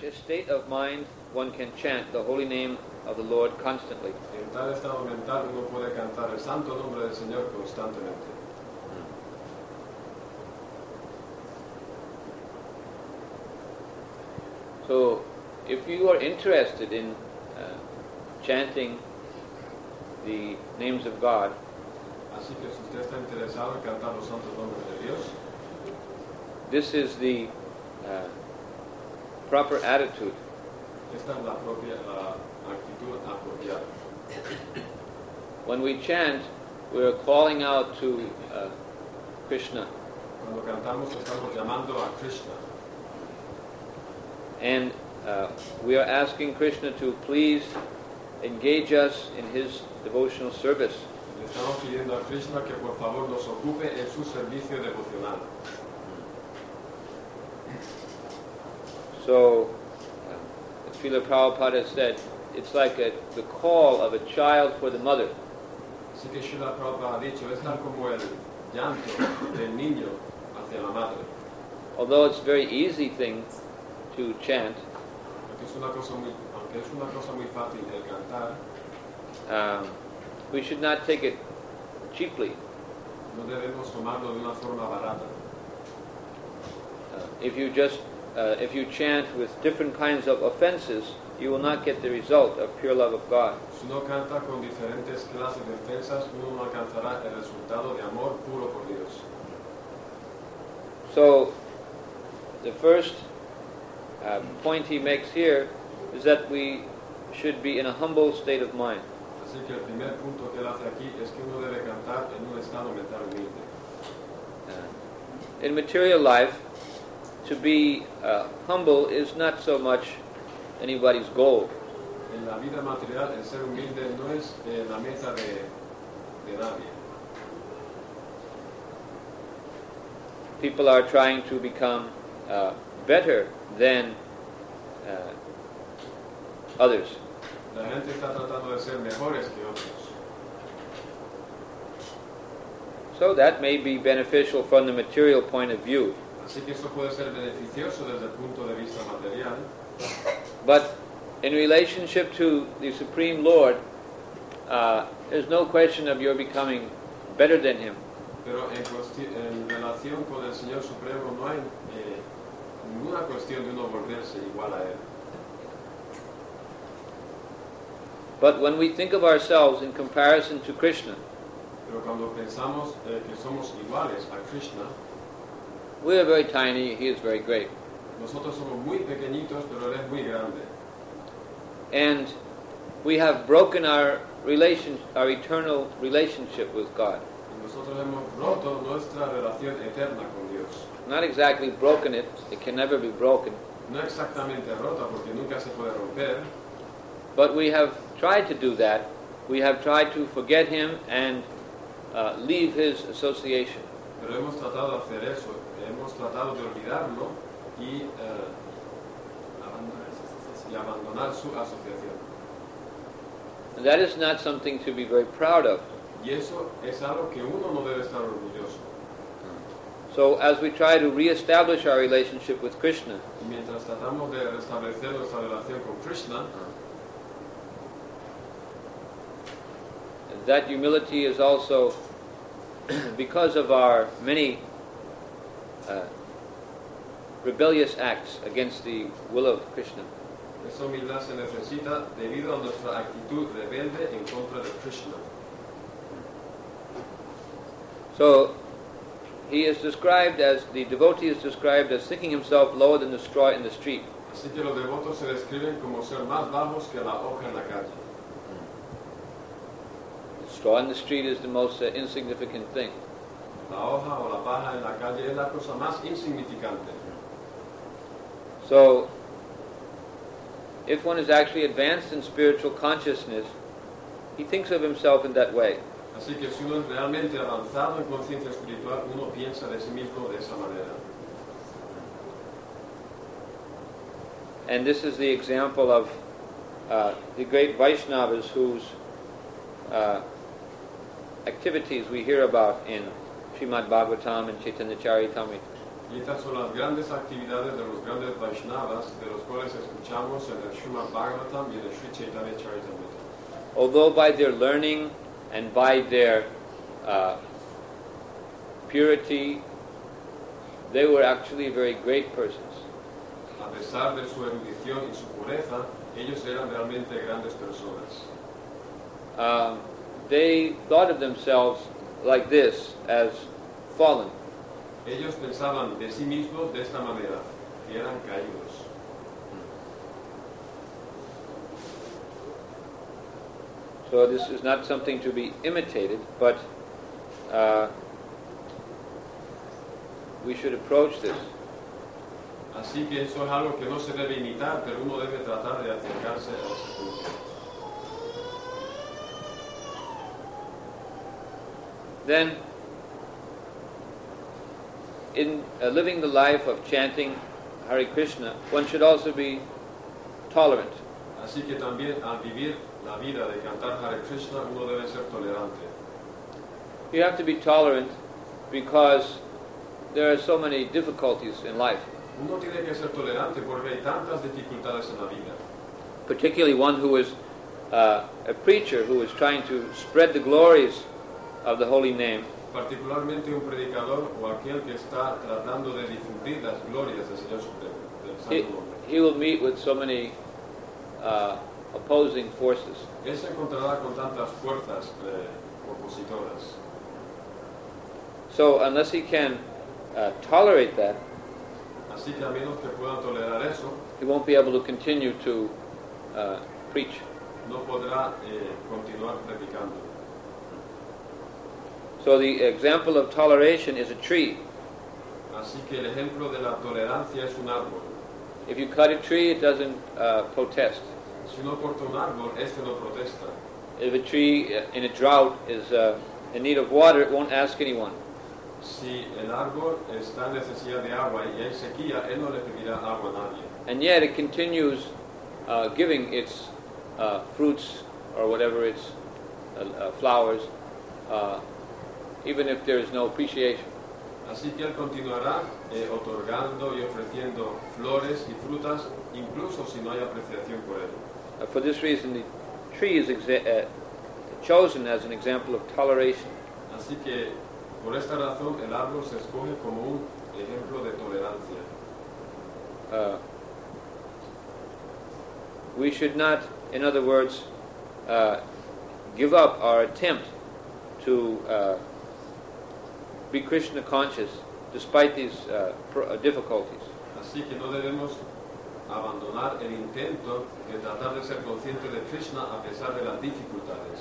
state of mind, one can chant the holy name of the Lord constantly. En tal estado mental uno puede cantar el santo nombre del Señor constantemente. So, if you are interested in chanting the names of God, Así que si usted está interesado en cantar los santos nombres de Dios, this is the proper attitude. esta es la actitud apropiada. When we chant, we are calling out to Krishna, Cuando cantamos estamos llamando a Krishna and we are asking Krishna to please engage us in his devotional service. Le estamos pidiendo a Krishna que por favor nos ocupe en su servicio devocional. So, as Srila Prabhupada said, it's like the call of a child for the mother. Así que Srila Prabhupada ha dicho, es tal como el llanto del niño hacia la madre. Although it's a very easy thing to chant, Aunque es una cosa muy fácil el cantar, we should not take it cheaply. no debemos tomarlo de una forma barata. If you chant with different kinds of offenses, you will not get the result of pure love of God. Si uno canta con diferentes clases de ofensas, uno no alcanzará el resultado de amor puro por Dios. So, the first point he makes here is that we should be in a humble state of mind. Así que el primer punto que él hace aquí es que uno debe cantar en un estado mental humilde. In material life, to be humble is not so much anybody's goal. En la vida material, el ser humilde no es la meta de nadie. People are trying to become better than others. La gente está tratando de ser mejores que otros. So that may be beneficial from the material point of view. Así que eso puede ser beneficioso desde el punto de vista material, But in relationship to the Supreme Lord, there's no question of your becoming better than Him. pero en relación con el Señor Supremo no hay ninguna cuestión de uno volverse igual a Él. But when we think of ourselves in comparison to Krishna, Pero cuando pensamos que somos iguales a Krishna, we are very tiny, He is very great. nosotros somos muy pequeñitos, pero Él es muy grande. And we have broken our eternal relationship with God. Y nosotros hemos roto nuestra relación eterna con Dios. Not exactly broken it can never be broken, No exactamente rota, porque nunca se puede romper, but we have tried to do that. We have tried to forget Him and leave His association. pero hemos tratado de hacer eso, hemos tratado de olvidarlo y abandonar su asociación. And that is not something to be very proud of. Y eso es algo que uno no debe estar orgulloso. So as we try to reestablish our relationship with Krishna, Y mientras tratamos de restablecer nuestra relación con Krishna, that humility is also because of our many rebellious acts against the will of Krishna. esa humildad se necesita debido a nuestra actitud rebelde en contra de Krishna. So he is described as, the devotee is described as thinking himself lower than the straw in the street. Así que los devotos se describen como ser más bajos que la hoja en la calle. The straw in the street is the most insignificant thing. La hoja o la paja en la calle es la cosa más insignificante. So if one is actually advanced in spiritual consciousness, he thinks of himself in that way. Así que si uno es realmente avanzado en conciencia espiritual, uno piensa de sí mismo de esa manera. And this is the example of the great Vaishnavas whose activities we hear about in Srimad Bhagavatam and Chaitanya Charitamrita. Y estas son las grandes actividades de los grandes Vaishnavas, de los cuales escuchamos encontramos en el Srimad Bhagavatam y en el Sri Chaitanya Charitamrita. Although by their learning and by their purity, they were actually very great persons. A pesar de su erudición y su pureza, ellos eran realmente grandes personas. They thought of themselves like this, as fallen. Ellos pensaban de sí mismos de esta manera, que eran caídos. So this is not something to be imitated, but we should approach this. Así que eso es algo que no se debe imitar, pero uno debe tratar de acercarse a ese punto. Then, in living the life of chanting Hare Krishna, one should also be tolerant. Así que también al vivir la vida de cantar Hare Krishna, uno debe ser tolerante. You have to be tolerant because there are so many difficulties in life, Uno tiene que ser tolerante porque hay tantas dificultades en la vida. particularly one who is a preacher who is trying to spread the glories of the holy name. Particularmente un predicador o aquel que está tratando de difundir las glorias del Señor Supremo, del Santo Nombre. He will meet with so many opposing forces. Él se encontrará con tantas fuerzas opositoras. So unless he can tolerate that, Así que a menos que puedan tolerar eso, he won't be able to continue to preach. no podrá continuar predicando. So the example of toleration is a tree. Así que el ejemplo de la tolerancia es un árbol. If you cut a tree, it doesn't protest. Si uno corta un árbol, este no protesta. If a tree in a drought is in need of water, it won't ask anyone. Si el árbol está en necesidad de agua y hay sequía, él no le pedirá agua a nadie. And yet it continues giving its fruits or whatever its flowers, even if there is no appreciation. Así que él continuará otorgando y ofreciendo flores y frutas, incluso si no hay apreciación por él. For this reason, the tree is chosen as an example of toleration. Así que, por esta razón, el árbol se escoge como un ejemplo de tolerancia. We should not, in other words, give up our attempt to be Krishna conscious despite these difficulties. Así que no debemos abandonar el intento de tratar de ser conscientes de Krishna a pesar de las dificultades.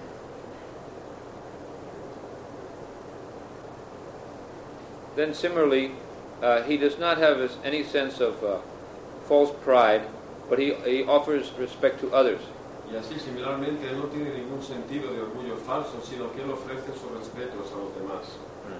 Then similarly, he does not have any sense of false pride, but he offers respect to others. Y así, similarmente, él no tiene ningún sentido de orgullo falso, sino que él ofrece sus respetos a los demás.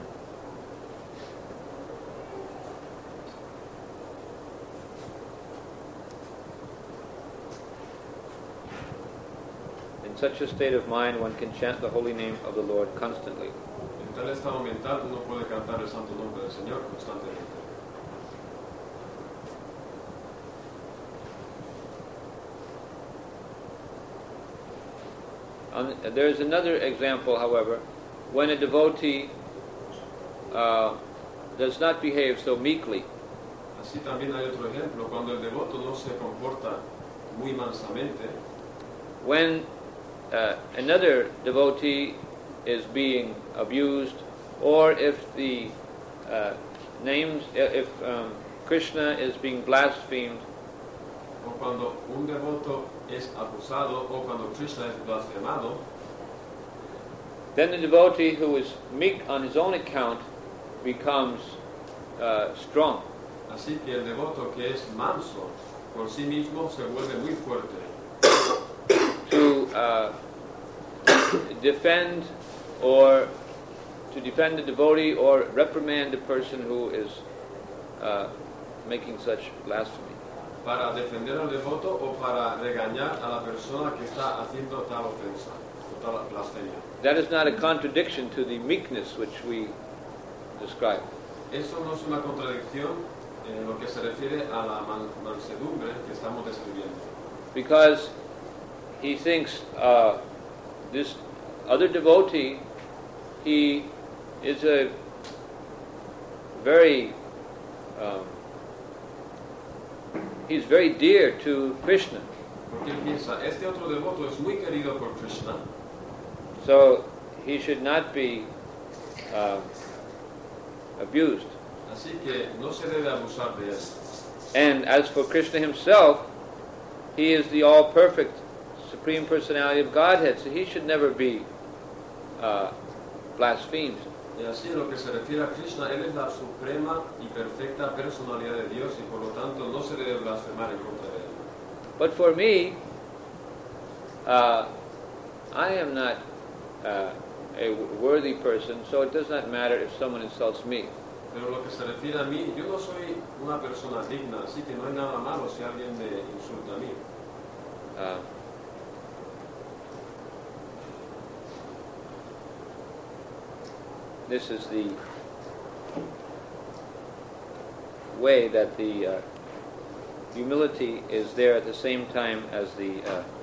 In such a state of mind, one can chant the holy name of the Lord constantly. En tal estado mental, uno puede cantar el santo nombre del Señor constantemente. There is another example, however, when a devotee does not behave so meekly. Así también hay otro ejemplo, cuando el devoto no se comporta muy mansamente, When another devotee is being abused, or if the if Krishna is being blasphemed, o cuando un devoto es abusado, o cuando Krishna es blasfemado, then the devotee who is meek on his own account becomes strong. así que el devoto que es manso por sí mismo se vuelve muy fuerte To defend the devotee or reprimand the person who is making such blasphemy. para defender al devoto o para regañar a la persona que está haciendo tal ofensa o tal blasfemia. That is not a contradiction to the meekness which we describe. Eso no es una contradicción en lo que se refiere a la mansedumbre que estamos describiendo. because he thinks this other devotee, he is a very he's very dear to Krishna. Porque él piensa, este otro devoto es muy querido por Krishna, So he should not be abused. así que no se debe abusar de él. And as for Krishna himself, he is the all-perfect Supreme Personality of Godhead, so he should never be blasphemed. Y así en lo que se refiere a Krishna, él es la suprema y perfecta personalidad de Dios y por lo tanto no se debe blasfemar en contra de él. But for me, I am not a worthy person, so it does not matter if someone insults me. Pero lo que se refiere a mí, yo no soy una persona digna, así que no hay nada malo si alguien me insulta a mí. This is the way that the humility is there at the same time as the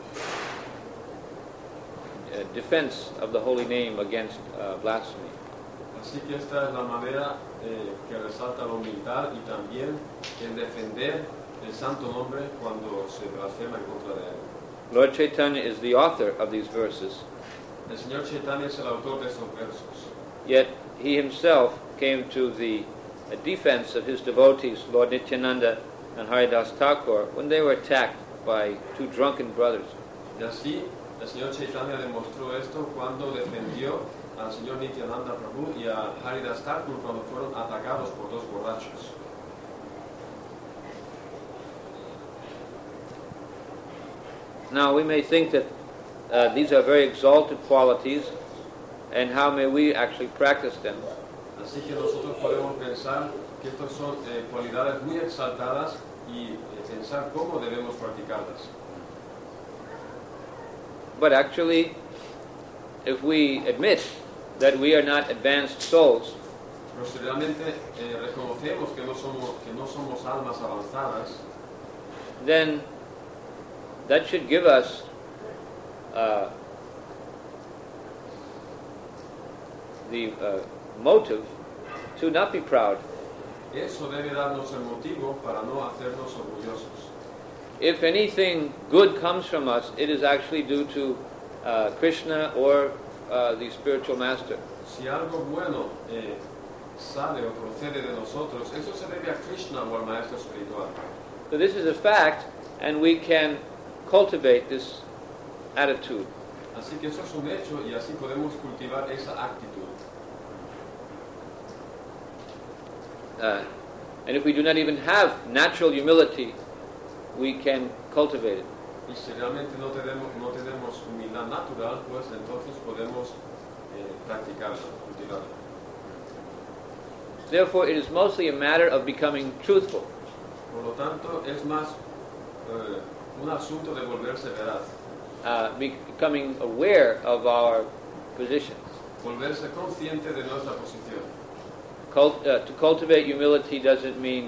defense of the holy name against blasphemy. Así que esta es la manera que resalta la humildad y también el defender el santo nombre cuando se blasfema en contra de él. Lord Chaitanya is the author of these verses, El Señor Chaitanya es el autor de estos versos. yet he himself came to the defense of his devotees, Lord Nityananda and Haridas Thakur, when they were attacked by two drunken brothers. Y así el Señor Chaitanya demostró esto cuando defendió al Señor Nityananda Prabhu y a Haridas Thakur cuando fueron atacados por dos borrachos. Now we may think that these are very exalted qualities, and how may we actually practice them? Así que nosotros podemos pensar que estas son cualidades muy exaltadas y pensar cómo debemos practicarlas. But actually, if we admit that we are not advanced souls, Pero si realmente reconocemos que no somos almas avanzadas, then that should give us the motive to not be proud. eso debe darnos el motivo para no hacernos orgullosos. If anything good comes from us, it is actually due to Krishna or the spiritual master. Si algo bueno sale o procede de nosotros, eso se debe a Krishna o al maestro espiritual. So this is a fact, and we can cultivate this attitude. Así que eso es un hecho y así podemos cultivar esa actitud. And if we do not even have natural humility, we can cultivate it. Y si realmente no tenemos humildad natural, pues entonces podemos practicarla, cultivarla. Therefore, it is mostly a matter of becoming truthful. Por lo tanto, es más un asunto de volverse veraz, Becoming aware of our position. volverse consciente de nuestra posición. To cultivate humility doesn't mean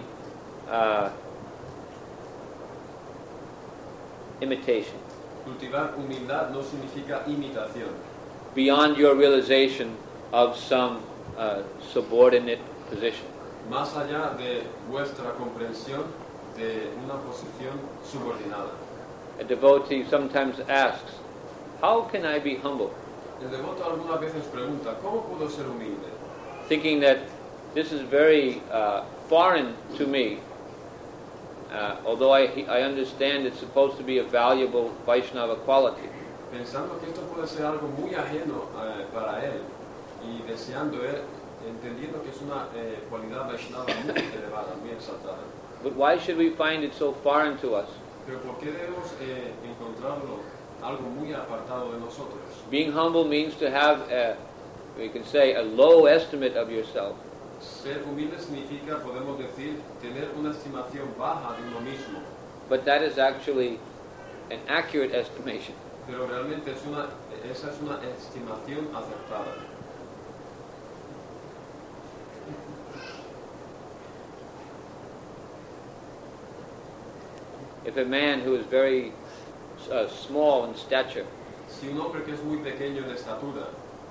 imitation. Cultivar humildad no significa imitación, Beyond your realization of some subordinate position. más allá de vuestra comprensión de una posición subordinada. A devotee sometimes asks, how can I be humble? El devoto algunas veces pregunta, ¿cómo puedo ser humilde? Thinking that this is very foreign to me, although I understand it's supposed to be a valuable Vaishnava quality. Pensando que esto puede ser algo muy ajeno para él y deseando él, entendiendo que es una cualidad Vaishnava muy elevada, muy exaltada. But why should we find it so foreign to us? Pero ¿por qué debemos encontrarlo algo muy apartado de nosotros? Being humble means to have, we can say, a low estimate of yourself. Ser humilde significa, podemos decir, tener una estimación baja de uno mismo. But that is actually an accurate estimation. Pero realmente esa es una estimación acertada. If a man who is very small in stature Si un hombre que es muy pequeño en estatura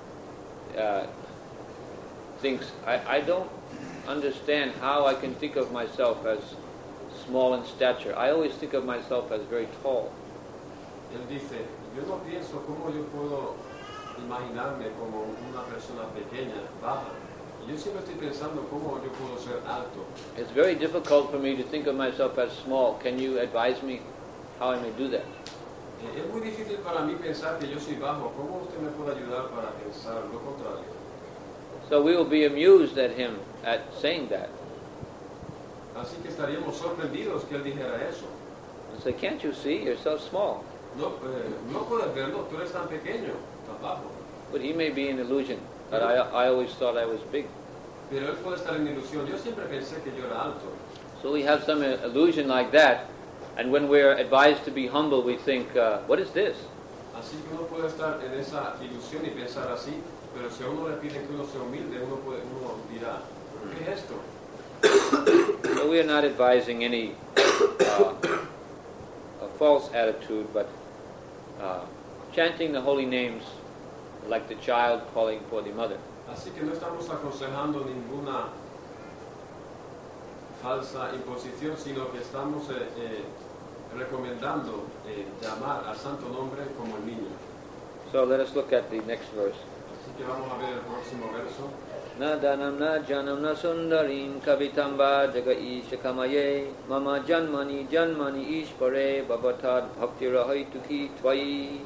thinks, I don't understand how I can think of myself as small in stature. I always think of myself as very tall. él dice, yo no pienso cómo yo puedo imaginarme como una persona pequeña, baja. Y yo siempre estoy pensando cómo yo puedo ser alto. It's very difficult for me to think of myself as small. Can you advise me how I may do that? Es muy difícil para mí pensar que yo soy bajo. ¿Cómo usted me puede ayudar para pensar lo contrario? So we will be amused at him at saying that. Así que estaríamos sorprendidos que él dijera eso. And say, can't you see? You're so small. No, no puedes verlo, tú eres tan pequeño, tan bajo. But he may be an illusion. But I always thought I was big. Pero él puede estar en ilusión. Yo siempre pensé que yo era alto. So we have some illusion like that. And when we're advised to be humble, we think, what is this? Así que uno puede estar en esa ilusión y pensar así, pero si a uno le piden que uno sea humilde, uno dirá, ¿qué es esto? So we are not advising any a false attitude, but chanting the holy names like the child calling for the mother. Así que no estamos aconsejando ninguna falsa imposición, sino que estamos recomendando llamar al santo nombre como el niño. So let us look at the next verse. Así que vamos a ver el próximo verso. Na danam na janam na sundarim kavitamba jaga ishakamaye mama janmani ishpare bhavatad bhaktirahaytuki tvai.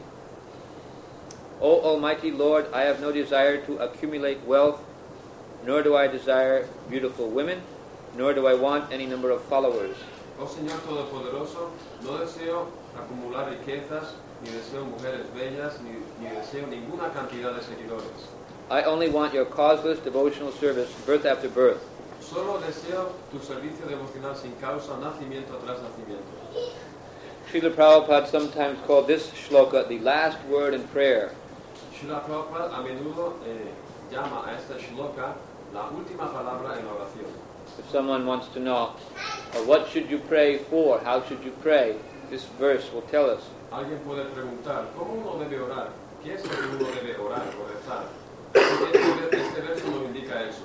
O Almighty Lord, I have no desire to accumulate wealth, nor do I desire beautiful women, nor do I want any number of followers. Oh Señor Todopoderoso, no deseo acumular riquezas, ni deseo mujeres bellas, ni deseo ninguna cantidad de seguidores. I only want your causeless devotional service, birth after birth. Solo deseo tu servicio devocional sin causa, nacimiento tras nacimiento. Srila Prabhupada sometimes called this shloka the last word in prayer. Srila Prabhupada a menudo llama a esta shloka la última palabra en la oración. If someone wants to know, what should you pray for, how should you pray, this verse will tell us. Alguien puede preguntar, ¿cómo uno debe orar? ¿Qué es lo que uno debe orar o rezar? Este verso nos indica eso.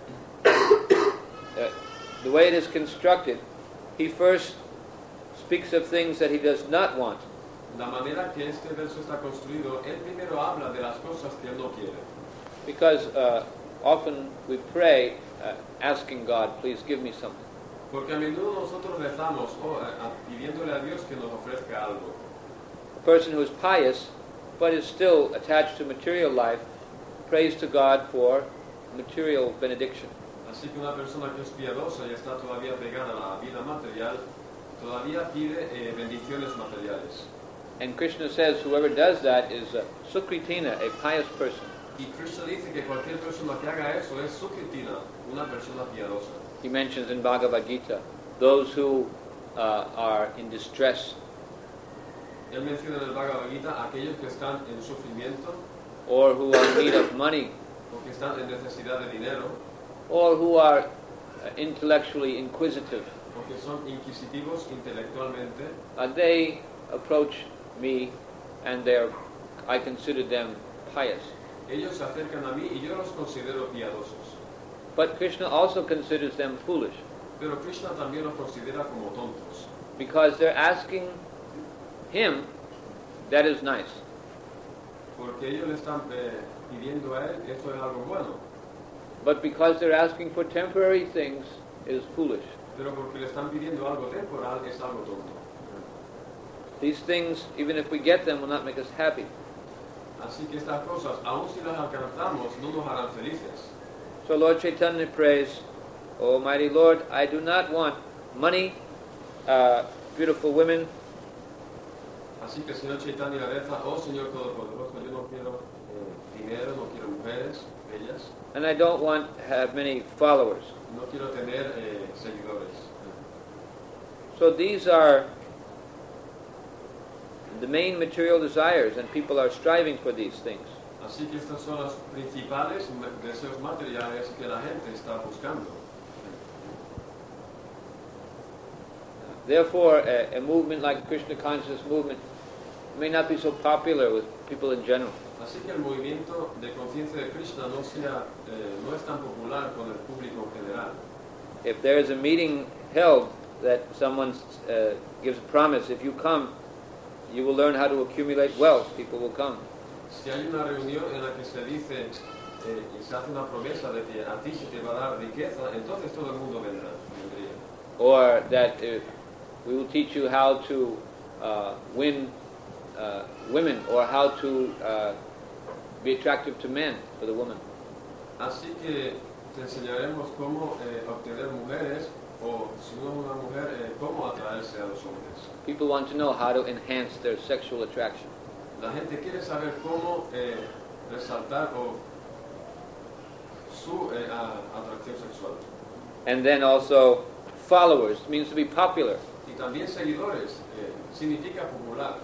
The way it is constructed, he first speaks of things that he does not want. La manera que este verso está construido, él primero habla de las cosas que él no quiere. Because often we pray asking God, please give me something. Porque a menudo nosotros rezamos pidiéndole a Dios que nos ofrezca algo. A person who is pious but is still attached to material life prays to God for material benediction. Así que una persona que es piadosa y está todavía pegada a la vida material, todavía pide bendiciones materiales. And Krishna says whoever does that is Sukritina, a pious person. Y Krishna dice que cualquier persona que haga eso es sukritina, una persona piadosa. He mentions in Bhagavad Gita, those who are in distress, Él menciona en el Bhagavad Gita aquellos que están en sufrimiento, or who are in need of money, o que están en necesidad de dinero, or who are intellectually inquisitive. o que son inquisitivos intelectualmente. They approach me, and I consider them pious. Ellos se acercan a mí y yo los considero piadosos. But Krishna also considers them foolish, Pero Krishna también los considera como tontos, because they're asking him, that is nice. porque ellos le están pidiendo a él, esto es algo bueno, But because they're asking for temporary things, it is foolish. pero porque le están pidiendo algo temporal, es algo tonto. These things, even if we get them, will not make us happy. Así que estas cosas, aun si las alcanzamos, no nos harán felices. So Lord Chaitanya prays, Almighty Lord, I do not want money, beautiful women, Así que el Señor Chaitanya reza, oh Señor Todopoderoso, yo no quiero dinero, no quiero mujeres bellas, and I don't want to have many followers. no quiero tener seguidores. So these are the main material desires, and people are striving for these things. Así que estas son los principales deseos materiales que la gente está buscando. Therefore, a movement like Krishna consciousness movement may not be so popular with people in general. Así que el movimiento de conciencia de Krishna no es tan popular con el público en general. If there is a meeting held that someone gives a promise, if you come, you will learn how to accumulate wealth, people will come. Si hay una reunión en la que se dice y se hace una promesa de que a ti se te va a dar riqueza, entonces todo el mundo vendría. Or that we will teach you how to win women, or how to be attractive to men for the woman. Así que te enseñaremos cómo obtener mujeres, o si no es una mujer, cómo atraerse a los hombres. People want to know how to enhance their sexual attraction. La gente quiere saber cómo resaltar su atracción sexual. And then also followers means to be popular. Y también seguidores significa popular.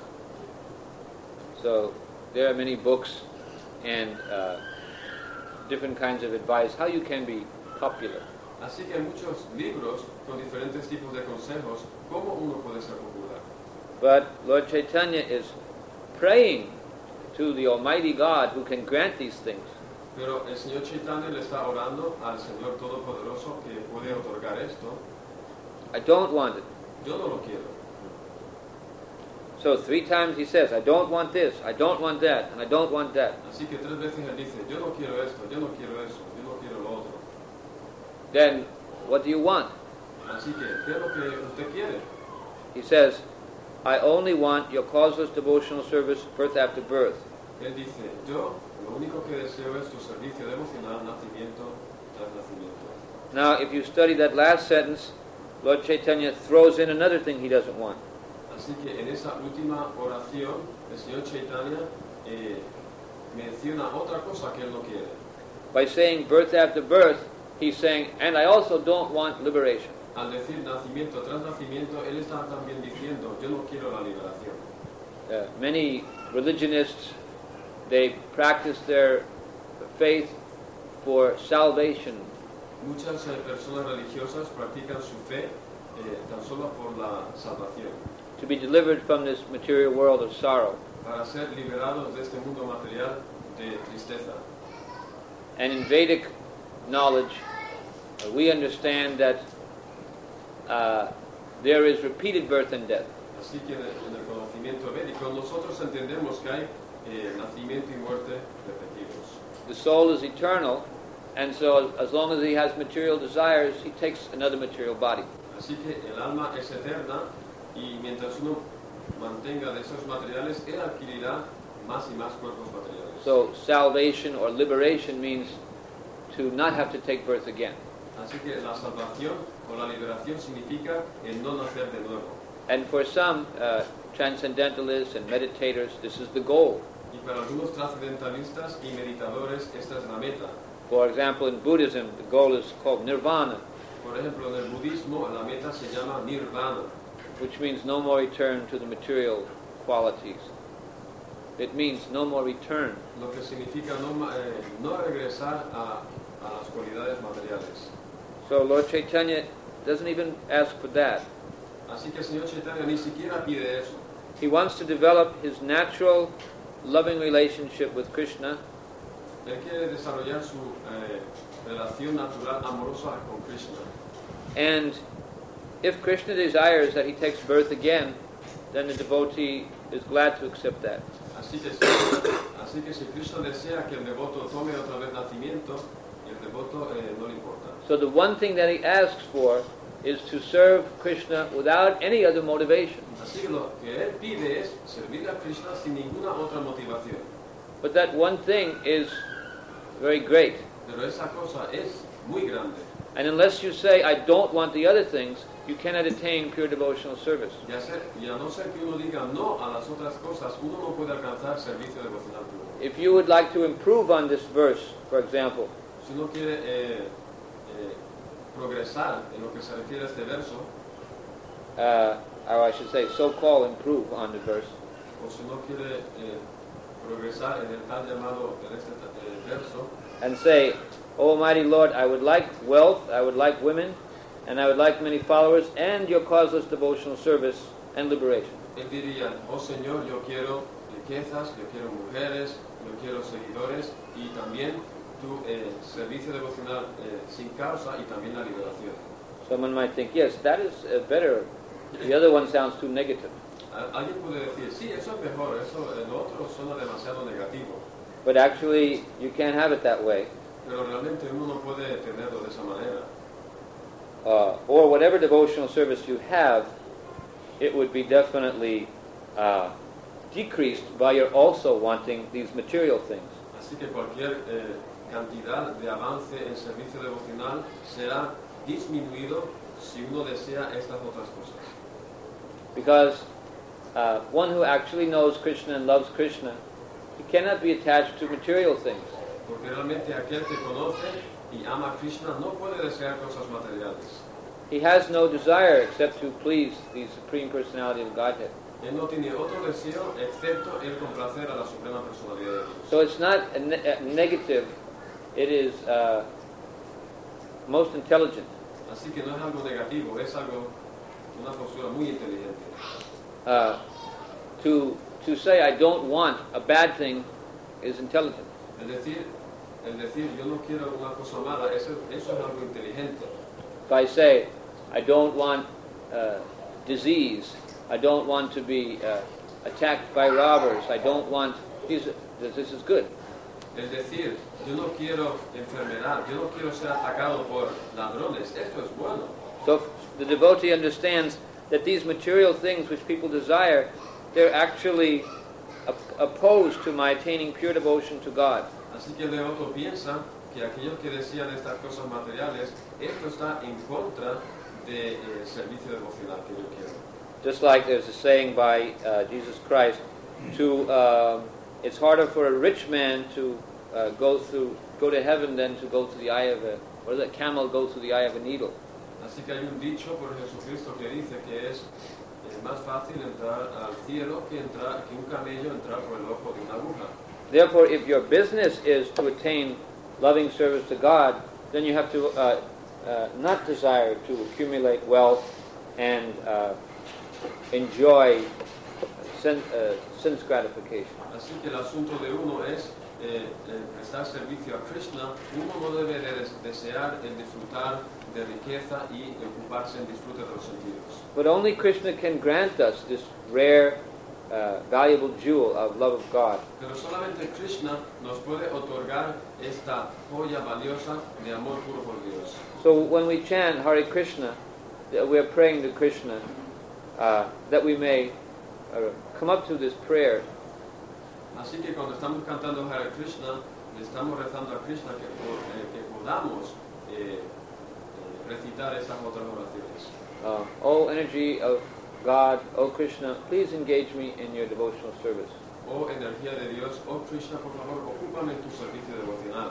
So there are many books and different kinds of advice how you can be popular. Así que hay muchos libros con diferentes tipos de consejos cómo uno puede ser popular. But Lord Chaitanya is praying to the Almighty God who can grant these things. Pero el Señor Chaitanya le está orando al Señor Todopoderoso que puede otorgar esto. I don't want it. Yo no lo quiero. So 3 times he says, I don't want this, I don't want that, and I don't want that. Así que 3 veces él dice, yo no quiero esto, yo no quiero eso, yo no quiero lo otro. Then what do you want? Así que, ¿qué es lo que usted quiere? He says, I only want your causeless devotional service birth after birth. Él dice, yo lo único que deseo es tu servicio devocional, nacimiento tras nacimiento. Now, if you study that last sentence, Lord Chaitanya throws in another thing he doesn't want. Así que en esa última oración, el Señor Chaitanya menciona otra cosa que él no quiere. By saying birth after birth, he's saying, and I also don't want liberation. Al decir nacimiento tras nacimiento, él está también diciendo, yo no quiero la liberación. Many religionists, they practice their faith for salvation. Muchas personas religiosas practican su fe tan solo por la salvación, To be delivered from this material world of sorrow. para ser liberados de este mundo material de tristeza. And in Vedic knowledge, we understand that there is repeated birth and death. Así que en el conocimiento védico nosotros entendemos que hay nacimiento y muerte repetidos. The soul is eternal, and so as long as he has material desires, he takes another material body. Así que el alma es eterna y mientras uno mantenga deseos materiales, él adquirirá más y más cuerpos materiales. So salvation or liberation means to not have to take birth again. Así que la salvación o la liberación significa el no nacer de nuevo. And for some transcendentalists and meditators, this is the goal. Y para algunos trascendentalistas y meditadores, esta es la meta. For example, in Buddhism, the goal is called nirvana, Por ejemplo, en el budismo, la meta se llama nirvana, which means no more return to the material qualities. It means no more return. lo que significa no regresar a las cualidades materiales. So Lord Chaitanya doesn't even ask for that. Así que el Señor Chaitanya ni siquiera pide eso. He wants to develop his natural, loving relationship with Krishna, Él quiere desarrollar su relación natural amorosa con Krishna. and if Krishna desires that he takes birth again, then the devotee is glad to accept that. Así que si Krishna desea que el devoto tome otra vez nacimiento, el devoto no le importa. So the one thing that he asks for is to serve Krishna without any other motivation. Así que lo que él pide es servir a Krishna sin ninguna otra motivación. But that one thing is very great. Pero esa cosa es muy grande. And unless you say, I don't want the other things, you cannot attain pure devotional service. Y a no ser que uno diga no a las otras cosas, uno no puede alcanzar servicio devocional puro. If you would like to improve on this verse, for example, Si uno quiere progresar en lo que se refiere a este verso, or I should say, so-called improve on the verse, o si uno quiere progresar en el tal llamado en este verso, and say, O Almighty Lord, I would like wealth, I would like women, and I would like many followers, and your causeless devotional service and liberation. él diría, oh Señor, yo quiero riquezas, yo quiero mujeres, yo quiero seguidores y también tu servicio devocional sin causa y también la liberación. Someone might think, yes, that is better. The other one sounds too negative. Alguien puede decir, sí, eso es mejor, eso, lo otro suena demasiado negativo. But actually, you can't have it that way. Pero realmente uno no puede tenerlo de esa manera. Or whatever devotional service you have, it would be definitely decreased by your also wanting these material things. Así que cualquier cantidad de avance en servicio devocional será disminuido si uno desea estas otras cosas. Because one who actually knows Krishna and loves Krishna, he cannot be attached to material things. Porque realmente aquel que conoce y ama a Krishna no puede desear cosas materiales. He has no desire except to please the Supreme Personality of Godhead. Él no tiene otro deseo excepto el complacer a la Suprema Personalidad de Dios. So it's not a negative, it is most intelligent. Así que no es algo negativo, es algo, una postura muy inteligente. To say I don't want a bad thing is intelligent. El decir yo no quiero una cosa mala, eso es algo inteligente. If I say I don't want disease, I don't want to be attacked by robbers, I don't want this is good. Es decir, yo no quiero enfermedad, yo no quiero ser atacado por ladrones, esto es bueno. So if the devotee understands that these material things which people desire, they're actually opposed to my attaining pure devotion to God. Así que el devoto piensa que aquellos que desean estas cosas materiales, esto está en contra del servicio devocional que yo quiero. Just like there's a saying by Jesus Christ, it's harder for a rich man to go to heaven than to go to the eye of a camel go through the eye of a needle. Así que hay un dicho por Jesucristo que dice que es más fácil entrar al cielo que un camello entrar por el ojo de una aguja. Therefore, if your business is to attain loving service to God, then you have to not desire to accumulate wealth and enjoy sense gratification. Así que el asunto de uno es prestar servicio a Krishna. Uno no debe desear el disfrutar de riqueza y ocuparse en disfrute de los sentidos. But only Krishna can grant us this rare, valuable jewel of love of God. Pero solamente Krishna nos puede otorgar esta joya valiosa de amor puro por Dios. So when we chant Hare Krishna, we are praying to Krishna that we may come up to this prayer. Así que cuando estamos cantando Hare Krishna, le estamos rezando a Krishna que podamos recitar esas otras oraciones. O energy of God, O Krishna, please engage me in your devotional service. Oh energía de Dios, oh Krishna, por favor, ocúpame en tu servicio devocional.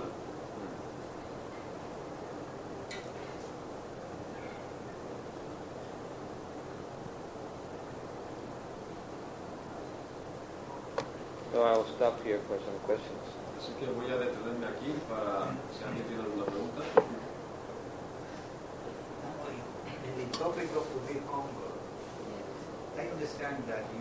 So I will stop here for some questions. Así que voy a detenerme aquí para si alguien tiene alguna pregunta. In the topic of to be humble, I understand that you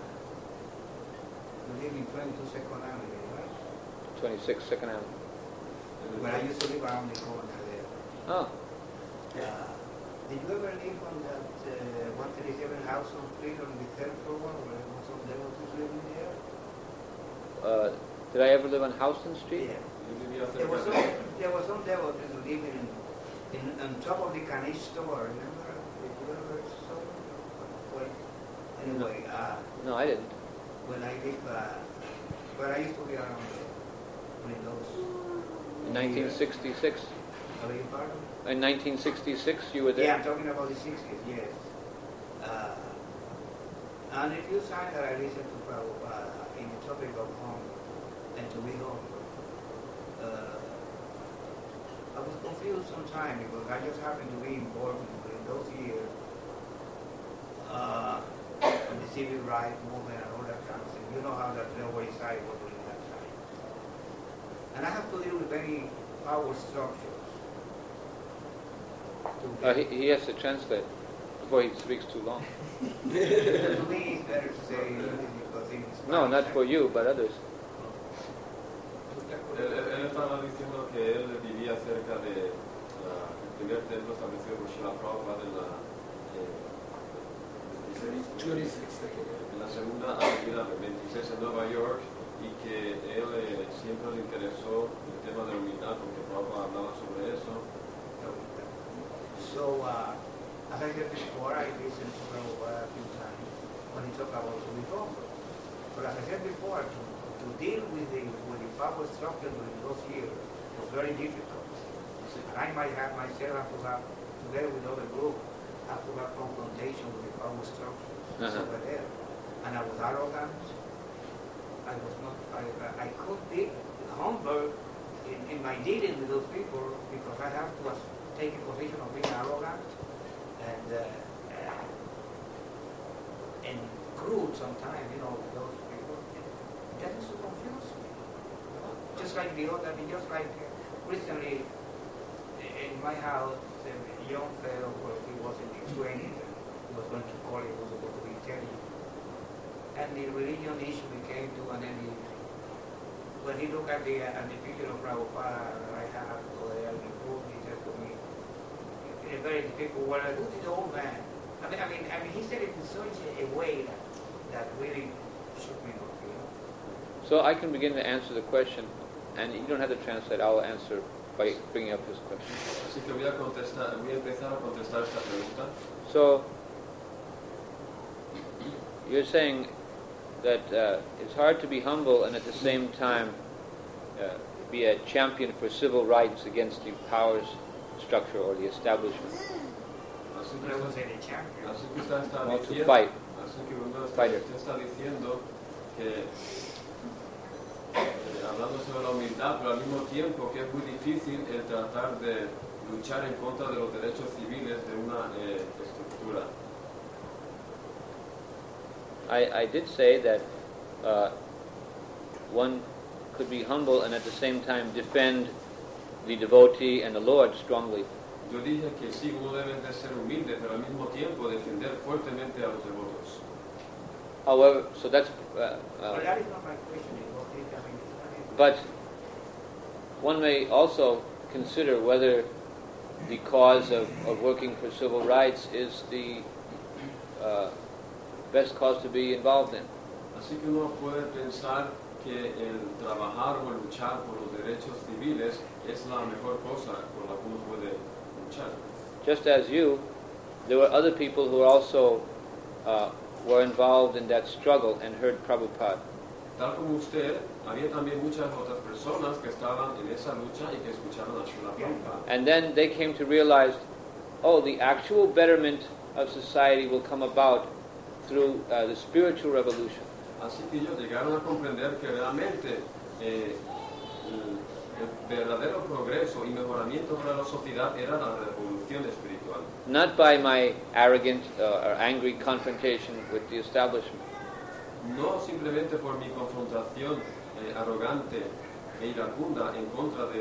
live in 22 Second Avenue, right? 26 Second Avenue. But I used to live around the corner there. Oh, Did you ever live on that 137 house on street on the third floor where some devotees living there? did I ever live on Houston Street? Yeah. Yo vivía There was cerca some devotees living on top of the Kanish store, remember? Did you ever saw them? Well, anyway, No, I didn't. when I live, but I used to be around there when those. In 1966. I beg your pardon? In 1966, you were there? Yeah, I'm talking about the 60s, yes. And if you sign that I listen to Prabhupada in the topic of home and to be home, I was confused sometimes because I just happened to be involved in those years in the civil rights movement and all that kind of thing. You know how that railway side was during that time. And I have to deal with very power structures. He has to translate. before he speaks too long. To me, it's better to say because in Spanish, No, not for you, but others. Él estaba diciendo que él vivía cerca de el primer templo establecido por Srila Prabhupada en la 26 en la segunda avenida 26 en Nueva York, y que él siempre le interesó el tema de la humildad porque Prabhupada hablaba sobre eso. So, as I said before, I listened to Prabhupada a few times when he talked about to be humble. But as I said before, to deal with the power structure during those years was very difficult. And I might have myself have to have, together with other groups, have to have confrontation with the power structures over there. And I was arrogant. I was not, I could be humble in my dealing with those people because I have to take a position of being arrogant and crude sometimes, you know, with those people. That is to confuse me. You know? Just like the other, recently in my house, a young fellow, he was in his 20s, he was going to college, he was supposed to be intelligent. And the religion issue became to an end. When he looked at the picture of Prabhupada that I have over there in the book, he said to me, in a very difficult way, who's the old man? I mean, he said it in such a way that really shook me up, you know. So I can begin to answer the question, and you don't have to translate. I'll answer by bringing up his question. Así que voy a empezar a contestar esta pregunta. So you're saying that it's hard to be humble and at the same time be a champion for civil rights against the powers structure or the establishment. But I was a champion. Así que usted está Well, to diciendo, fight. así que usted Fighter. está diciendo que hablando sobre la humildad, pero al mismo tiempo que es muy difícil el tratar de luchar en contra de los derechos civiles de una estructura. I did say that one could be humble and at the same time defend the devotee and the Lord strongly. Yo dije que sí, uno debe de ser humilde, pero al mismo tiempo defender fuertemente a los devotos. However, so that's. But that is not my question. But one may also consider whether the cause of working for civil rights is the best cause to be involved in. Así que uno puede pensar que el trabajar o luchar por los derechos civiles es la mejor cosa por la que uno puede luchar. Just as you, there were other people who also were involved in that struggle and heard Prabhupada. Tal como usted, había también muchas otras personas que estaban en esa lucha y que escucharon a Srila Prabhupada. And then they came to realize, oh, the actual betterment of society will come about through the spiritual revolution. Así que ellos llegaron a comprender que realmente el verdadero progreso y mejoramiento para la sociedad era la revolución espiritual. Not by my arrogant or angry confrontation with the establishment. No simplemente por mi confrontación arrogante e iracunda en contra de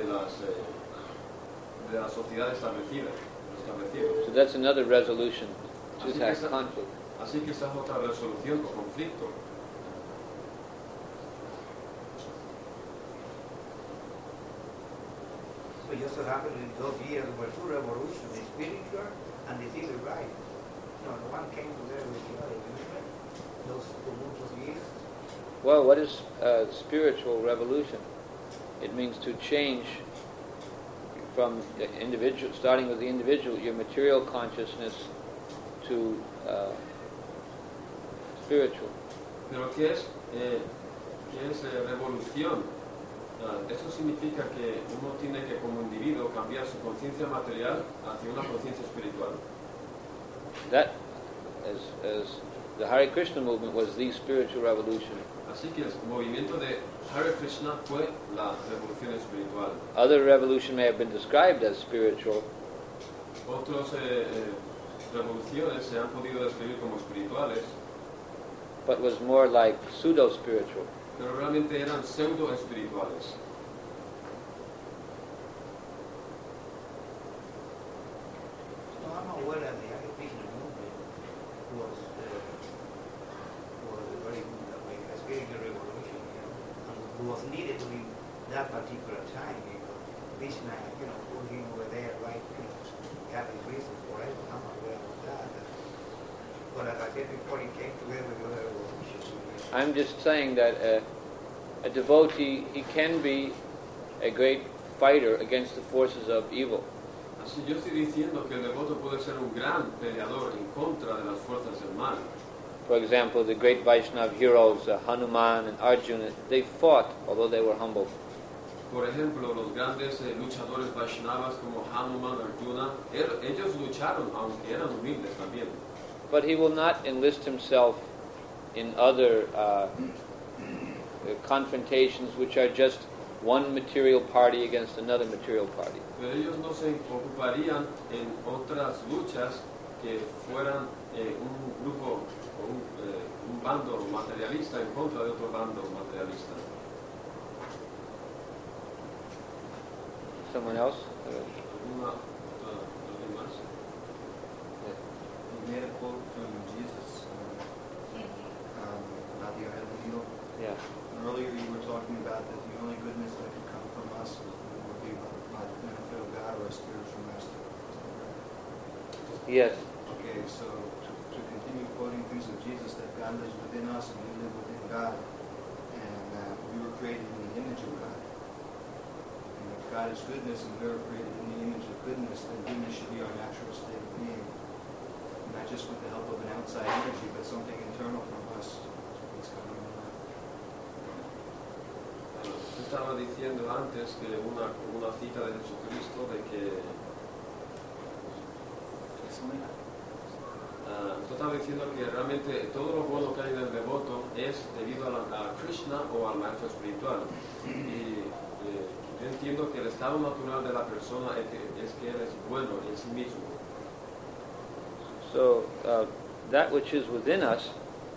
la sociedad establecida. So that's another resolution to Así que that esa- conflict. Así que esa es otra resolución o conflicto. So it just so happened in those years were two revolutions, the spiritual and the civil rights. You know, the one came together with the other, remember? Those tumultuous years. Well, what is spiritual revolution? It means to change from the individual, starting with the individual, your material consciousness to spiritual. Pero ¿qué es revolución? Eso significa que uno tiene que como individuo cambiar su conciencia material hacia una conciencia espiritual. That, as the Hare Krishna movement was the spiritual revolution. Así que el movimiento de Hare Krishna fue la revolución espiritual. Other revolution may have been described as spiritual, Otras revoluciones se han podido describir como espirituales, but was more like pseudo-spiritual. pero realmente eran pseudo espirituales. No, I'm aware of the Hare Krishna movement. was needed during that particular time. Krishna, put him over there, right? Have his reason for it. I'm aware of that. But as I said before, he came together with the other issues. I'm just saying that a devotee, he can be a great fighter against the forces of evil. Así yo estoy diciendo que el devoto puede ser un gran peleador en contra de las fuerzas del mal. For example, the great Vaishnava heroes, Hanuman and Arjuna, they fought, although they were humble. Por ejemplo, los grandes luchadores Vaishnavas como Hanuman, Arjuna, ellos lucharon aunque eran humildes también. But he will not enlist himself in other confrontations which are just one material party against another material party. Pero ellos no se ocuparían en otras luchas que fueran un grupo o un bando materialista en contra de otro bando materialista. Someone else? ¿Alguien más? You made a quote from Jesus about the ideal. Yeah. And earlier you were talking about that the only goodness that could come from us would be by the benefit of God or a spiritual master. Yes. Okay, so to continue quoting things of Jesus, that God lives within us and we live within God, and we were created in the image of God. And if God is goodness and we were created in the image of goodness, then goodness should be our natural state of being. Not just with the help of an outside energy, but something internal from us. It's coming on. Yo estaba diciendo antes que una cita de Jesucristo de que yo estaba diciendo que realmente todo lo bueno que hay en el devoto es debido a Krishna o al maestro espiritual. Y yo entiendo que el estado natural de la persona es que él es bueno en sí mismo. So that which is within us,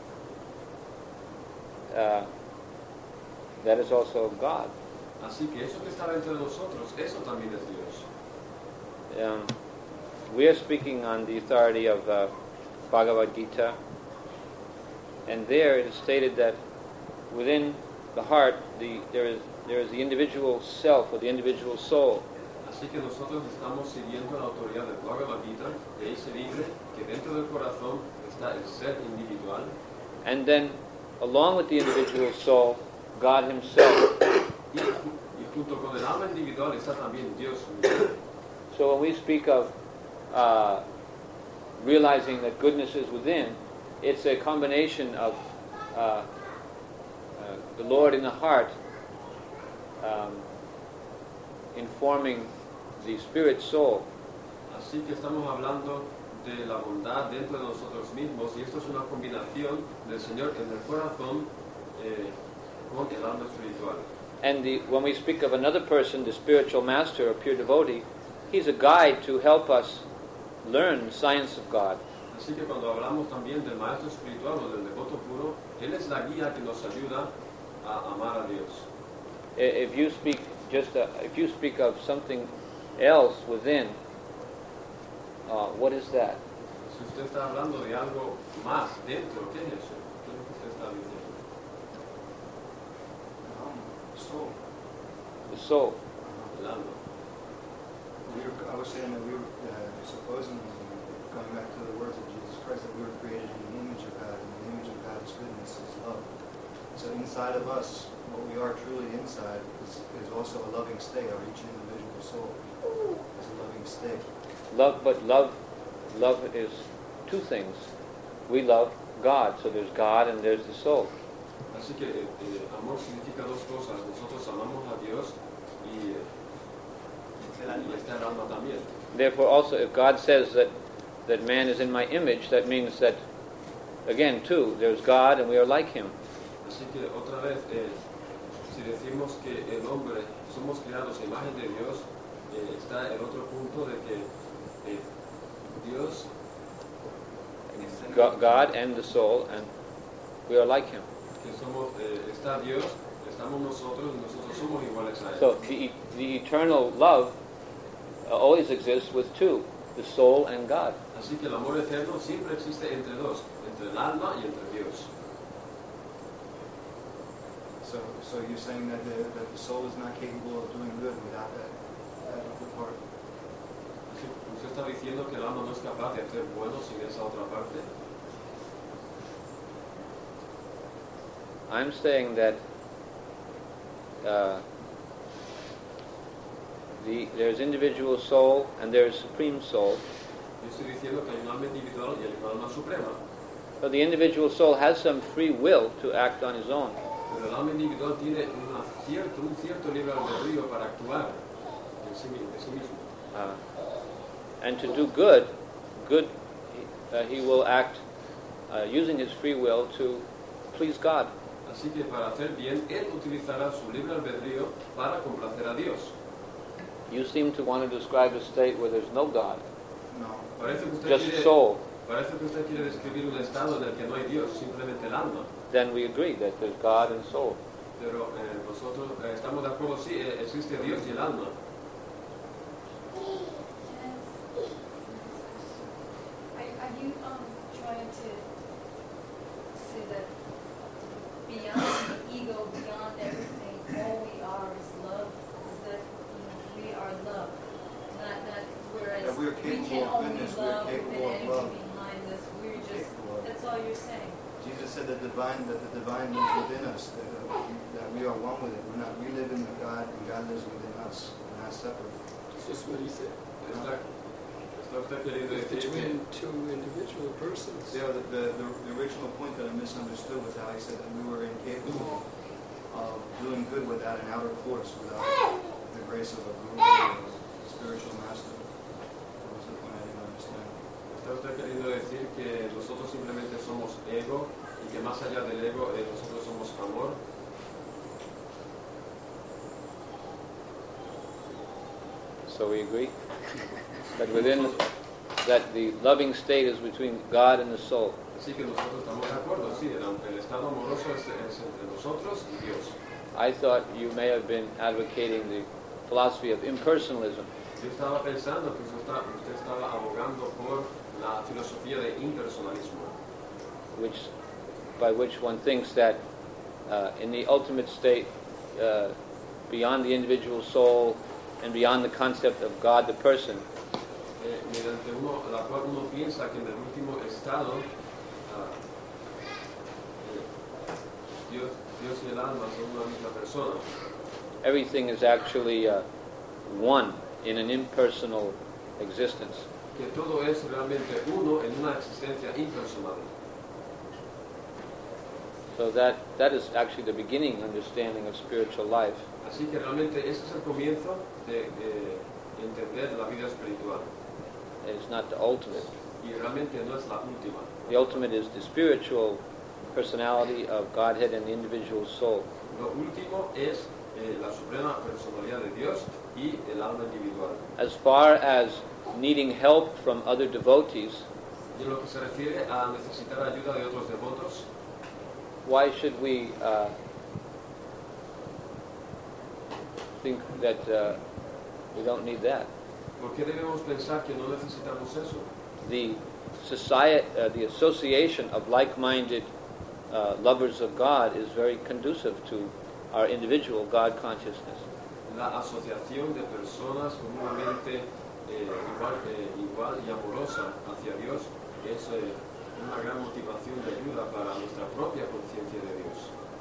that is also of God. Así que eso que está dentro de nosotros, eso también es Dios. We are speaking on the authority of Bhagavad Gita, and there it is stated that within the heart there is the individual self or the individual soul. Así que nosotros estamos siguiendo la autoridad del Bhagavad Gita, y ahí se dice que dentro del corazón está el ser individual. And then, along with the individual soul, God Himself. Y junto con el alma individual está también Dios. So when we speak of realizing that goodness is within, it's a combination of the Lord in the heart informing the spirit soul. Así que estamos hablando de la bondad dentro de nosotros mismos, y esto es una combinación del Señor en el corazón con el alma espiritual. And when we speak of another person, the spiritual master or pure devotee, he's a guide to help us learn the science of God. Así que cuando hablamos también del maestro espiritual o del devoto puro, él es la guía que nos ayuda a amar a Dios. If you speak of something else within, what is that? Si usted está hablando de algo más dentro, ¿qué es eso? ¿Qué es lo que usted está diciendo? Soul. The soul. El alma. I was saying that we were supposing, going back to the words of Jesus Christ, that we were created in the image of God, and the image of God's goodness is love. So inside of us, what we are truly inside is also a loving state, of each individual soul is a loving state. Love is two things. We love God, so there's God and there's the soul. Así que amor significa dos cosas. Nosotros amamos a Dios y está el alma también. Therefore, also, if God says that man is in my image, that means that, again, too, there's God and we are like Him. Así que otra vez, si decimos que el hombre somos creados a imagen de Dios, está el otro punto de que Dios, God and the soul, and we are like Him. que somos, está Dios, estamos nosotros, y nosotros somos iguales a Él. So the eternal love always exists with two, the soul and God. Así que el amor eterno siempre existe entre dos, entre el alma y entre Dios. So you're saying that the soul is not capable of doing good without that other part? ¿Usted está diciendo que el alma no es capaz de hacer bueno sin esa otra parte? I'm saying that there's individual soul and there's supreme soul. Yo estoy diciendo que hay un alma individual y hay un alma suprema. So the individual soul has some free will to act on his own. Pero el alma individual tiene un cierto libre albedrío para actuar de sí mismo. And to do good, he will act using his free will to please God. Así que para hacer bien, él utilizará su libre albedrío para complacer a Dios. You seem to want to describe a state where there's no God, No. Parece que just soul. Parece que usted quiere describir un estado en el que no hay Dios, simplemente el alma. Then we agree that there's God and soul. Pero nosotros estamos de acuerdo, sí, existe Dios y el alma. Are you trying to say that beyond the ego, beyond everything, all we are is love? Is that we are love? Not whereas That we're we capable can of only goodness, we're love capable with of energy love. behind us. We're just, Capable of. that's all you're saying. Jesus said that the divine lives within us, that we are one with it. We live in God, and God lives within us. We're not separate. It's just what he said. Está usted queriendo It's decir que between two individual persons. Yeah, the original point that I misunderstood was how he said that we were incapable of doing good without an outer force, without the grace of a guru or a spiritual master. That was the point I didn't understand. está usted queriendo decir que nosotros simplemente somos ego y que más allá del ego nosotros somos amor. So we agree that the loving state is between God and the soul. Así que nosotros estamos de acuerdo, sí, el estado amoroso es entre nosotros y Dios. I thought you may have been advocating the philosophy of impersonalism, Yo estaba pensando que usted estaba abogando por la filosofía de impersonalismo, by which one thinks that in the ultimate state, beyond the individual soul and beyond the concept of God the person, mediante la cual uno piensa que en el último estado Dios y el alma son una misma persona. everything is actually one in an impersonal existence. Que todo es realmente uno en una existencia impersonal. So that is actually the beginning understanding of spiritual life. Así que realmente ese es el comienzo de entender la vida espiritual. It's not the ultimate. Y realmente no es la última. The ultimate is the spiritual personality of Godhead and the individual soul. Lo último es la suprema personalidad de Dios y el alma individual. As far as needing help from other devotees, Y en lo que se refiere a necesitar ayuda de otros devotos, why should we think that we don't need that? ¿por qué debemos pensar que no necesitamos eso? The society, the association of like-minded lovers of God is very conducive to our individual God consciousness. La asociación de personas con una mente igual y amorosa hacia Dios es una gran motivación de ayuda para nuestra propia conciencia de Dios.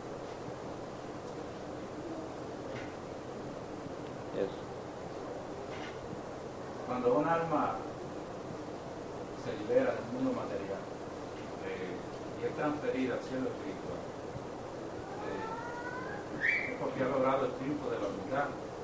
Yes. Cuando un alma se libera del mundo material y es transferida al cielo espiritual, es porque ha logrado el triunfo de la humildad.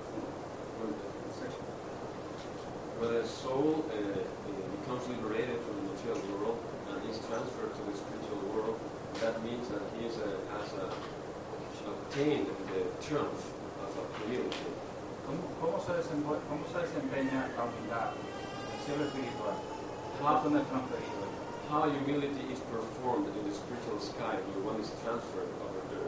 When a soul becomes liberated from the material world and is transferred to the spiritual world, that means that he has obtained the triumph of humility. ¿Cómo se desempeña la humildad en el cielo espiritual? ¿Cómo es transferido? How humility is performed in the spiritual sky when one is transferred over there.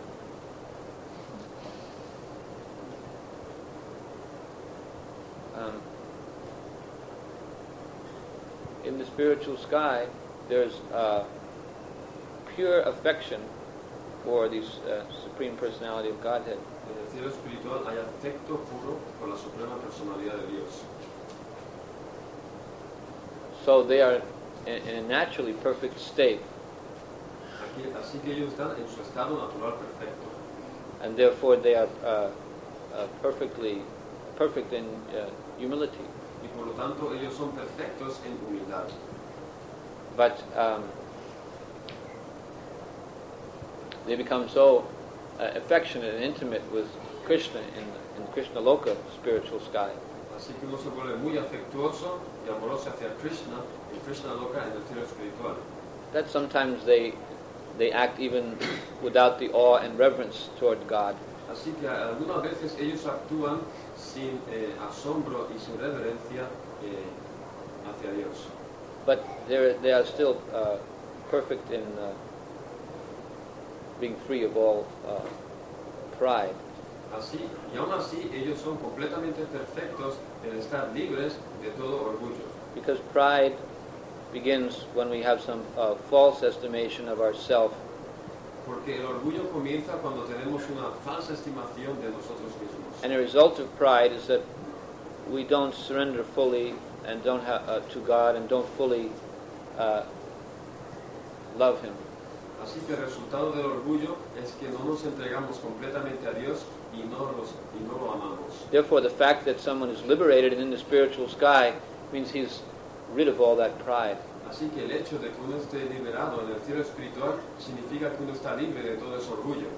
In the spiritual sky, there's pure affection for the Supreme Personality of Godhead. En el cielo espiritual hay afecto puro por la suprema personalidad de Dios. So they are in a naturally perfect state, Así que ellos están en su estado natural perfecto. and therefore they are perfect in humility. Y por lo tanto ellos son perfectos en humildad. But they become so affectionate and intimate with Krishna in Krishna Loka, spiritual sky, Así que uno se vuelve muy afectuoso y amoroso hacia Krishna, en Krishna Loka, en el cielo espiritual. that sometimes they act even without the awe and reverence toward God. Así que algunas veces ellos actúan sin asombro y sin reverencia hacia Dios. But they are still perfect in being free of all pride. Así, y aún así, ellos son completamente perfectos en estar libres de todo orgullo. Because pride begins when we have some false estimation of ourself, Porque el orgullo comienza cuando tenemos una falsa estimación de nosotros mismos. and the result of pride is that we don't surrender fully and don't to God and don't fully love Him. Así que el resultado del orgullo es que no nos entregamos completamente a Dios y no lo amamos. Therefore, the fact that someone is liberated and in the spiritual sky means he's rid of all that pride. Así que el hecho de que uno esté liberado en el cielo espiritual significa que uno está libre de todo ese orgullo.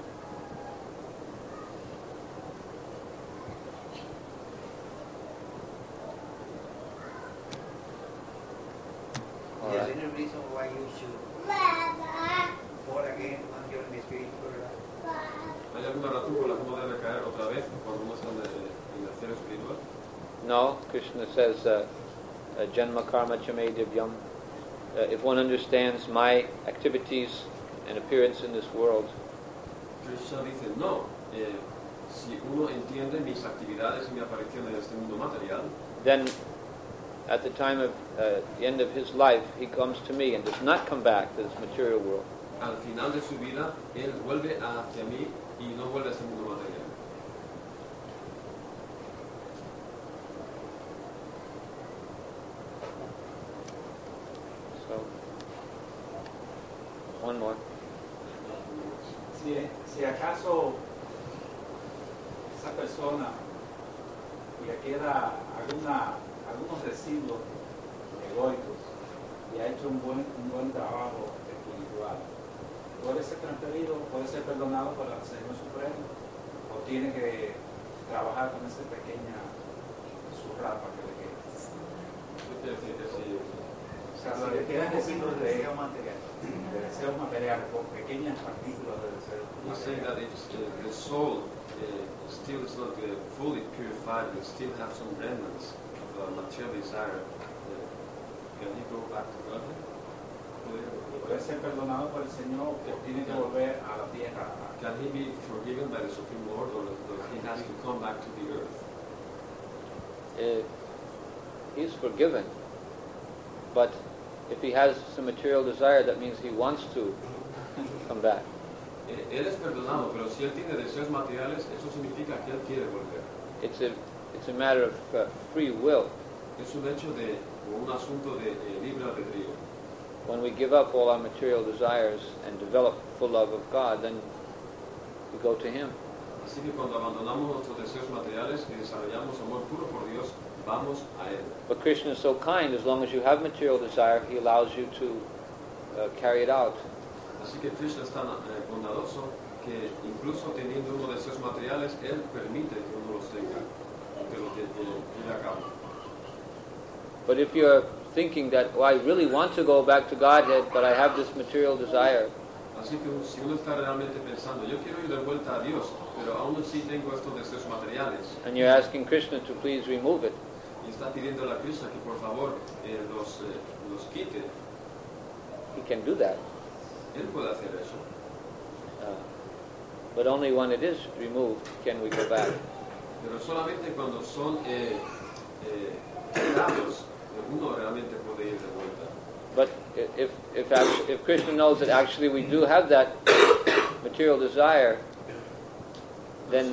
All There's right. any reason why you should fall again when you're in the spiritual life? ¿Hay alguna razón por la que uno debe caer otra vez cuando uno está en el cielo espiritual? No, Krishna says, Janma Karma Chame Divyam. If one understands my activities and appearance in this world, Krishna dice, no, si uno entiende mis actividades y mi aparición en este mundo material, then at the time of the end of his life, he comes to me and does not come back to this material world. al final de su vida, él vuelve hacia mí y no vuelve a este mundo material. So, one more. Si acaso esa persona le queda algunos residuos egoicos y ha hecho un buen trabajo espiritual, ¿puede ser transferido, puede ser perdonado por el Señor Supremo o tiene que trabajar con esa pequeña surrapa que le queda? ¿Qué quiere decir que si O sea, si le quedan residuos de deseos materiales con pequeñas partículas de deseo he's saying that if the soul still is not fully purified, we still have some remnants of material desire, can he go back to God? puede ser perdonado por el Señor o tiene que volver a la tierra. Can he be forgiven by the Supreme Lord, or he has to come back to the earth? He's forgiven, but if he has some material desire, that means he wants to come back. Él es perdonado, pero si él tiene deseos materiales, eso significa que él quiere volver. It's a matter of free will. Es un hecho o un asunto de libre albedrío. When we give up all our material desires and develop full love of God, then we go to Him. Así que cuando abandonamos nuestros deseos materiales y desarrollamos amor puro por Dios, vamos a Él. But Krishna is so kind, as long as you have material desire, He allows you to carry it out. Así que Krishna es tan bondadoso que incluso teniendo unos deseos materiales, Él permite que uno los tenga, que los lleve a cabo. But if you're thinking that, I really want to go back to Godhead, but I have this material desire, Así que si uno está realmente pensando, yo quiero ir de vuelta a Dios, pero aún así tengo estos deseos materiales, and you're asking Krishna to please remove it, y está pidiéndole a Krishna que por favor los quite, He can do that. Él puede hacer eso. But only when it is removed can we go back. Pero solamente cuando son quitados, uno realmente puede ir de vuelta. But if Krishna knows that actually we do have that material desire, then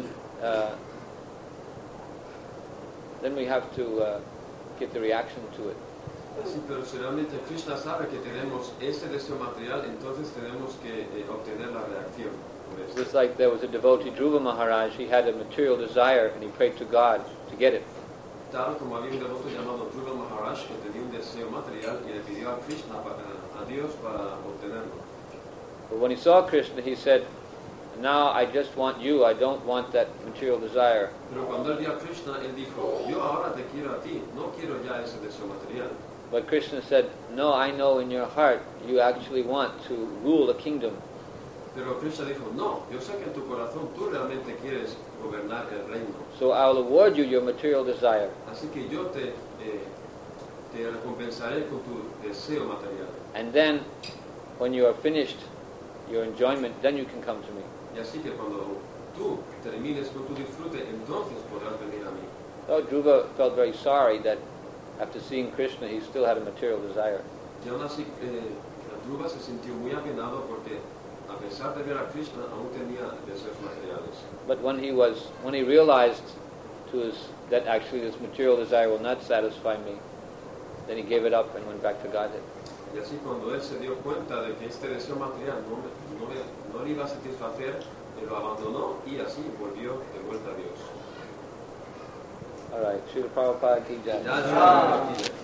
we have to get the reaction to it. Sí, pero si realmente Krishna sabe que tenemos ese deseo material, entonces tenemos que obtener la reacción por It esto. was like there was a devotee, Dhruva Maharaj. He had a material desire, and he prayed to God to get it. Tal como había un devoto llamado Dhruva Maharaj que tenía un deseo material y le pidió a Krishna, a Dios, para obtenerlo. But when he saw Krishna, he said, "Now I just want you. I don't want that material desire." Pero cuando él vio a Krishna, él dijo, yo ahora te quiero a ti, no quiero ya ese deseo material. But Krishna said, "No, I know in your heart you actually want to rule a kingdom." Pero Krishna dijo, no, yo sé que en tu corazón tú realmente quieres gobernar el reino. So I will award you your material desire. Así que yo te recompensaré con tu deseo material. And then, when you are finished your enjoyment, then you can come to me. Y así que cuando tú termines con tu disfrute, entonces podrás venir a mí. So Dhruva felt very sorry that after seeing Krishna, he still had a material desire. Y aún así, Dhruva se sintió muy apenado porque a pesar de ver a Krishna, aún tenía deseos materiales. But when he realized that actually this material desire will not satisfy me, then he gave it up and went back to Godhead. Y así cuando él se dio cuenta de que este deseo material no le iba a satisfacer, él lo abandonó y así volvió de vuelta a Dios. All right, Srila Prabhupada ki jai. Ya,